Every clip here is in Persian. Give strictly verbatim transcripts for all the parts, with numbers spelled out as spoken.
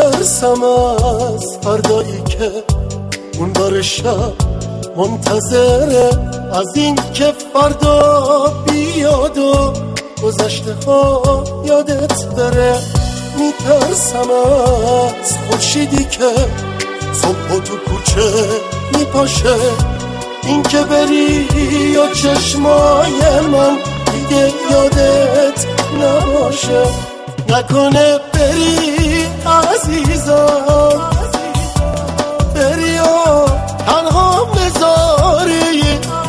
میترسم از فردایی که اون بار شب منتظره، از این که فردا بیاد و گذشته ها یادت بره. میترسم از خورشیدی که صبح تو کوچه میپاشه، این که بری یا چشمای من دیگه یادت نباشه. نکنه بری عزیزم، بری و تنها بذاری،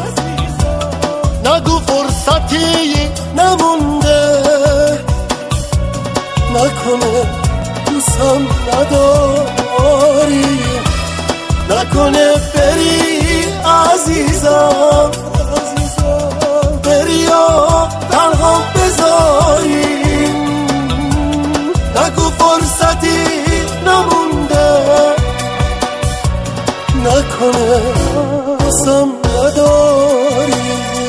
نگو فرصتی نمونده، نکنه دوستم نداری، نکنه بری عزیزم، بری و تنها بذاری، نگو فرصتی نمونده، نکنه دوستم نداری.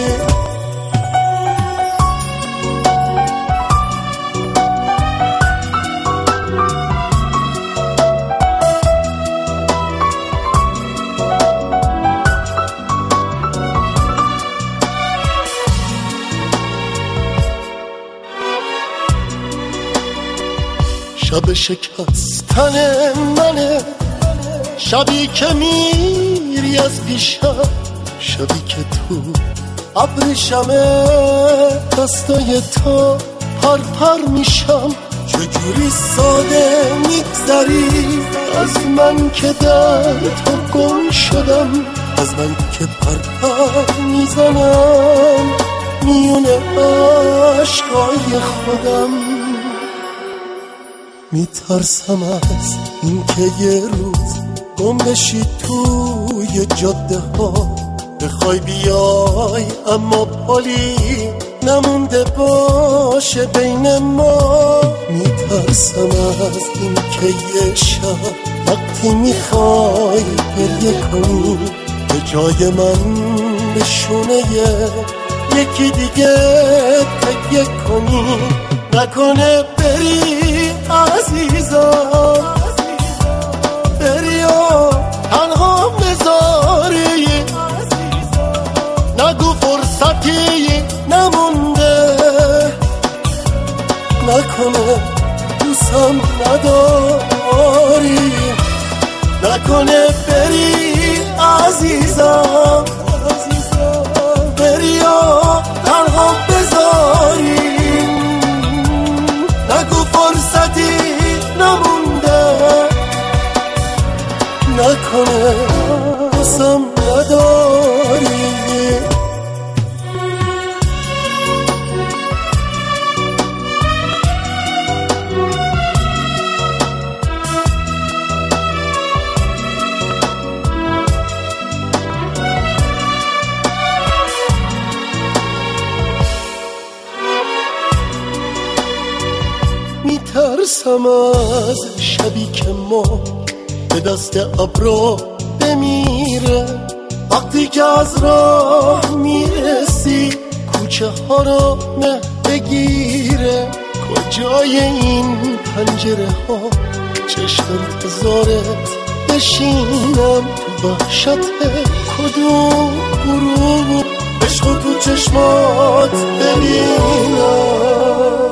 شب شکستن منه، شبی که میری از پیشم، شبی که تو ابریشمه دستای تو پر پر میشم. چجوری ساده میگذری از من که در تو گم شدم، از من که پر پر میزنم میونه عشقای خودم. میترسم از این که یه روز گم بشی توی جاده ها، بخوای بیای اما پالی نمونده باشه بین ما. میترسم از این که یه شب وقتی میخوای گریه کنی، به جای من به شونه یکی دیگه تکیه کنی. نکنه بری عزیزم، بری و تنها بذاری، نگو فرصتی نمونده، نکنه دوستم نداری، نکنه بری عزیزم، بری و تنها بذاری، نگو فرصتی نمونده، نکنه دوستم نداری. میترسم از شبی که ما به دست ابرا بمیره، وقتی که از راه میرسی کوچه ها رو نه بگیره. کجای این پنجره ها چشم انتظارت بشینم، تو وحشت کدوم غروب عشق تو چشمات ببینم.